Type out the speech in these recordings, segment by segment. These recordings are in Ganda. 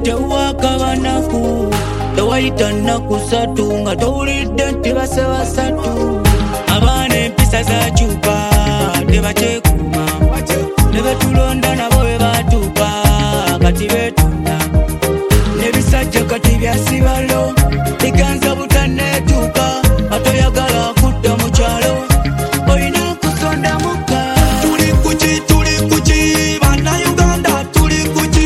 tewakabanaku tewayita nnaku ssatu nga towulidde nti base basatu. Abaana empisa zakyuka tebakyekuuma ne betulonda nabo bwe batuuka kati betunda n'ebisajja kati byasibalo biganza butanneetuuka atoyagala kudda mu kyalo olina kusonda mukka. Tuli kuki bannayuganda tuli kuki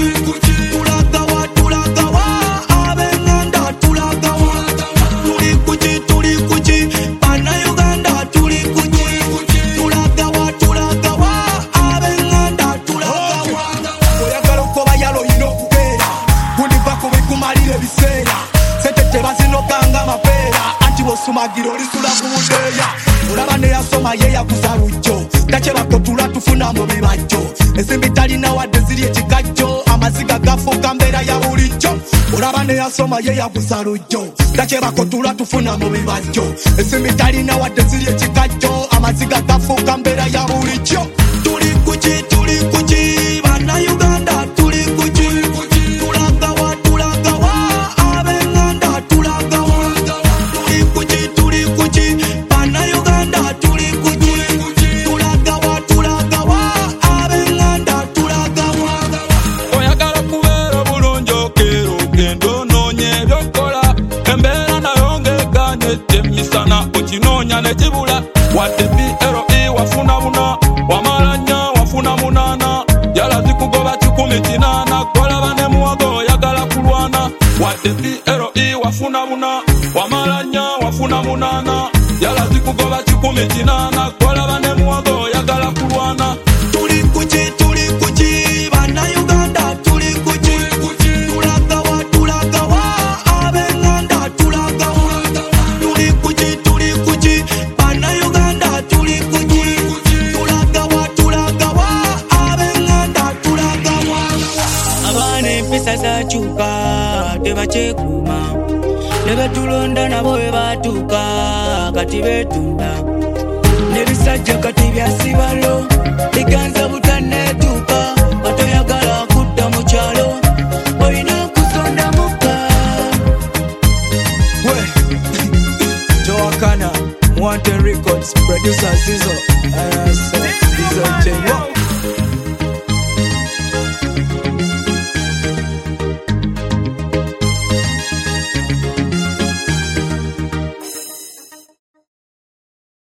tulagawa ab'enganda tulagawa. Tuli kuki bannayuganda tuli kuki tulagawa ab'enganda tulagawa. Oyagala okuba yalo olina okubeera kundiva ku bikumalira ebiseera sente tebazinoganga amapeera anti bw'osumagira olisula ku budeeya. Olaba ne yasoma ye yaguza lujjo takyebako tula tufuna mu bibajjo ensimbi talina wadde ziri ekikajjo amaziga gafuuka mbeera ya bulijjo. Olaba ne yasoma ye yaguza lujjo takyebako tula tufuna mu bibajjo ensimbi talina wadde ziri ekikajjo amaziga gafuuka mbeera ya bulijjo. Tuli kuki bannayuganda tuli kuki tulagawa ab'enganda tulagawa. Tuli kuki bannayuganda tuli kuki tulagawa ab'enganda tulagawa. Oyagala kubeera bulungi okeera ogenda onoonya ebyokola embeera nayo ng'egaanyedde emisana okinoonya ne kibula wadde PLE wafuna buna wamala nnya wafuna munaana yala zikugoba 108 kolaba ne muwago oyagala kulwana wadde PLE wafuna buna wamala nnya wafuna munaana yala zikugoba 108 kolaba ne muwago oyagala kulwana. Tuli kuki bannayuganda tuli kuki tulagawa ab'enganda tulagawa. Tuli kuki bannayuganda tuli kuki tulagawa ab'enganda tulagawa. Abaana empisa zakyuka tebakyekuuma ne betulonda nabo bwe batuuka kati betunda n'ebisajja kati byasibalo biganza butanneetuuka batoyagala kudda mu kyalo olina kusonda mukka. Joakana Wanted Records producer Zizo.